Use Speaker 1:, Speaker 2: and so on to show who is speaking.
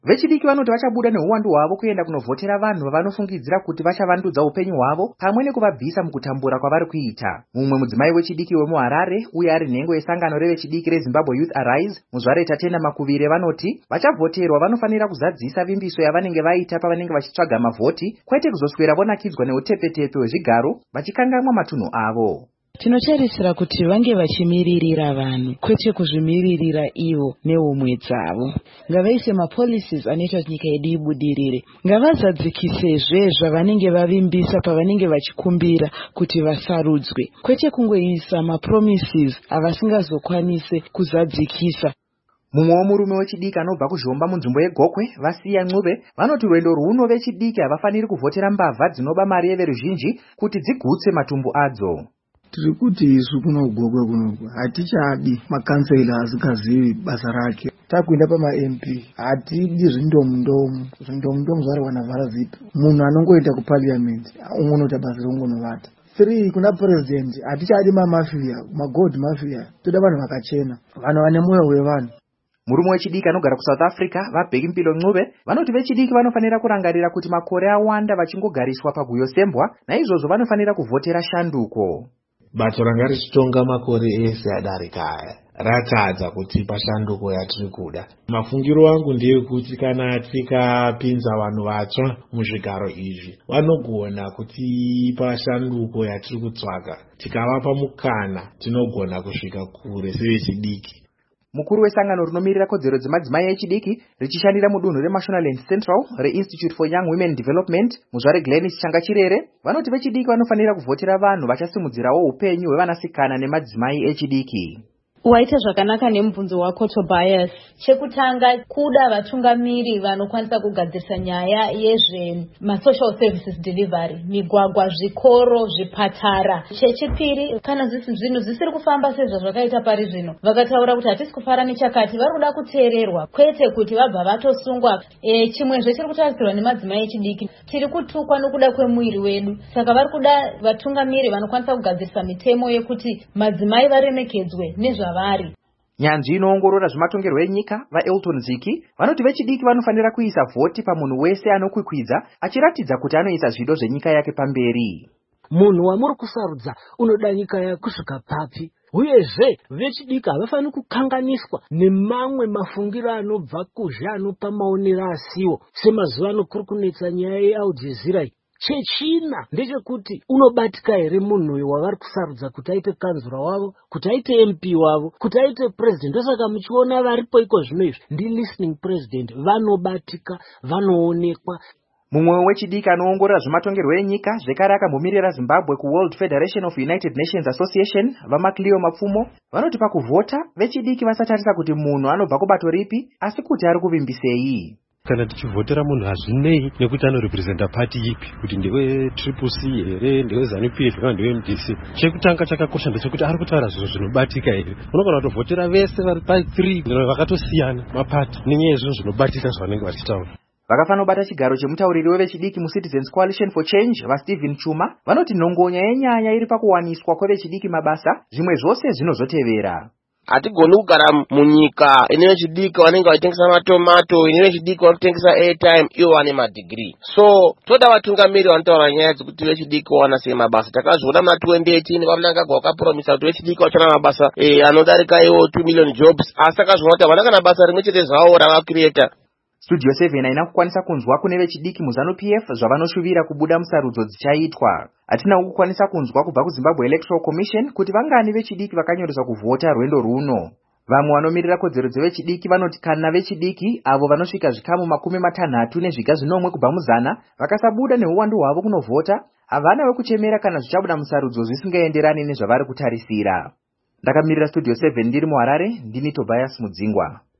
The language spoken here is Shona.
Speaker 1: Vechidiki vanoti vachabuda neuwandu hwavo kuenda kunovhotera vanhu vavanofungidzira kuti vachavandudza upenyu hwavo pamwe nekuvabvisa mukutambura kwavari kuita. Mumwe mudzimai wechidiki wemuHarare uye ari nhengo yesangano revechidiki reZimbabwe Youth Arise, Muzvare Tatenda Makuvire, vanoti vachavhoterwa vanofanira kuzadzisa vimbiso yavanenge vaita pavanenge vachitsvaga mavhoti, kwete kuzoswera vonakidzwa neutepetepe hwezvigaro vachikanganwa matunhu avo.
Speaker 2: Tinotarisira kuti vange vachimiririra vanhu kwete kuzvimiririra ivo neumwe dzavo. Ngavaise mapolicies anoita kuti nyika yedu ibudirire. Ngavazadzikisezve zvavanenge vavimbisa pavanenge vachikumbira kuti vasarudzwe, kwete kungoisa mapromises avasingazokwanise kuzadzikisa.
Speaker 1: Mumwewo murume wechidiki anobva kuZhomba munzvimbo yeGokwe, Vasiya Ncube, vanoti rwendo rwuno vechidiki havafaniri kuvhotera mbavha dzinoba mari yeveruzhinji kuti dzigutse matumbu adzo.
Speaker 3: Tiri kuti isu kuno Gokwe kunoku hatichadi makansela asikazivi basa rake. Takuenda pama-MP hatidi zvindomu zvarwana vhara zipi. Munhu anongoita kuparliament ungonoita basa rongonovata. 3 kuna president hatichadi mamafia, magold mafia. Toda vanhu vakachena, vanhu vane mwoyo wevanhu.
Speaker 1: Murume wechidiki anogara kuSouth Africa, vaBheki Mpilo Ncube, vanoti vechidiki vanofanira kurangarira kuti makore awanda vachingogariswa paguyosembwa, naizvozvo vanofanira kuvhotera shanduko.
Speaker 4: Bato ranga richitonga makore ese adarika ratadza kutipa shanduko yatiri kuda. Mafungiro angu ndeyekuti kana tikapinza vanhu vatsva muzvigaro izvi vanogona kutipa shanduko yatiri kutsvaga, tikavapa mukana tinogona kusvika kure sevechidiki.
Speaker 1: Mukuru wesangano rinomirira kodzero dzemadzimai echidiki richishandira mudunhu reMashonaland Central reInstitute for Young Women Development, Muzvare Glenis Changachirere, vanoti vechidiki vanofanira kuvhotera vanhu vachasimudzirawo upenyu hwevanasikana nemadzimai echidiki.
Speaker 5: Waita zvakanaka nemubvunzo wako Tobias. Chekutanga kuda vatungamiri vanokwanisa kugadzirisa nyaya social services delivery, migwagwa, zvikoro, zvipatara. Chechipiri, kana zvinhu zvisiri kufamba sezvazvakaita pari zvino, vakataura kuti hatisi kufara nechakati, vari kuda kuteererwa kwete kuti vabva vatosungwa. Chimwezve chiri kutarisirwa nemadzimai echidiki, tiri kutukwa nokuda kwemuviri wedu, saka vari kuda vatungamiri vanokwanisa kugadzirisa mitemo yekuti madzimai varemekedzwe nezva vari.
Speaker 1: Nyanzvi inoongorora zvematongerwo enyika, vaElton Ziki, vanoti vechidiki vanofanira kuisa vhoti pamunhu wese anokwikwidza achiratidza kuti anoisa zvido zvenyika yake pamberi.
Speaker 6: Munhu wamuri kusarudza unoda nyika yake kusvika papi? Uyezve vechidiki havafaniri kukanganiswa nemamwe mafungiro anobva kuzhe anopa maonero asiwo, semazuva ano kuri kunetsa nyaya yeAl Jazeera. Chechina ndechekuti unobatika here munhu uyu wavari kusarudza kuti aite kanzura wavo, kuti aite MP wavo, kuti aite president. Ndosaka muchiona varipo iko zvino izvi ndi listening president, vanobatika, vanoonekwa.
Speaker 1: Mumwe wechidiki anoongorora zvematongerwo enyika zvekare akambomirira Zimbabwe kuWorld Federation of United Nations Association, vaMacleo Mapfumo, vanoti pakuvhota vechidiki vasatarisa kuti munhu anobva kubato ripi, asi kuti ari kuvimbisei.
Speaker 7: Kana tichivhotera munhu hazvinei nekuti anorepresenta party ipi, kuti ndewe Triple C here, ndewe ZANU-PF kana ndewe MDC. Chekutanga chakakosha ndechekuti ari kutaura zvinhu zvinobatika here. Unogona kutovhotera vese vari pa3 vakatosiyana mapati nenyaya yezvinhu zvinobatika zvavanenge vachitaura.
Speaker 1: Vakafana kubata chigaro chemutauriri wevechidiki muCitizens Coalition for Change, vaStephen Chuma, vanoti nhongonya yenyaya iri pakuwaniswa kwevechidiki mabasa, zvimwe zvose zvinozotevera.
Speaker 8: Hatigoni kugara munyika ine vechidiki vanenge vachitengesa matomato, ine vechidiki vanotengesa airtime, ivo vane madegree. So toda vatungamiri vanotaura nyaya dzekuti vechidiki wana sei mabasa. Takazviona muna 2018 vamunangagwa vakapromisa kuti vechidiki vachana mabasa anodarika iwo 2 million jobs, asi takazviona kuti havana kana basa rimwe chete zvavo ravacreata.
Speaker 1: Studio 7 haina kukwanisa kunzwa kune vechidiki muZANU-PF zvavanoshuvira kubuda musarudzo dzichaitwa. Hatina kukwanisa kunzwa kubva kuZimbabwe Electoral Commission kuti vangani vechidiki vakanyoreswa kuvhota rwendo runo. Vamwe vanomirira kodzero dzevechidiki vanoti kana vechidiki avo vanosvika zvikamu 60 nezviga 10 kubva muzana vakasabuda neuwandu hwavo kunovhota, havana wekuchemera kana zvichabuda musarudzo zvisingaenderani nezvavari kutarisira. Ndakamirira Studio 7 ndiri muHarare, ndini Tobias Mudzingwa.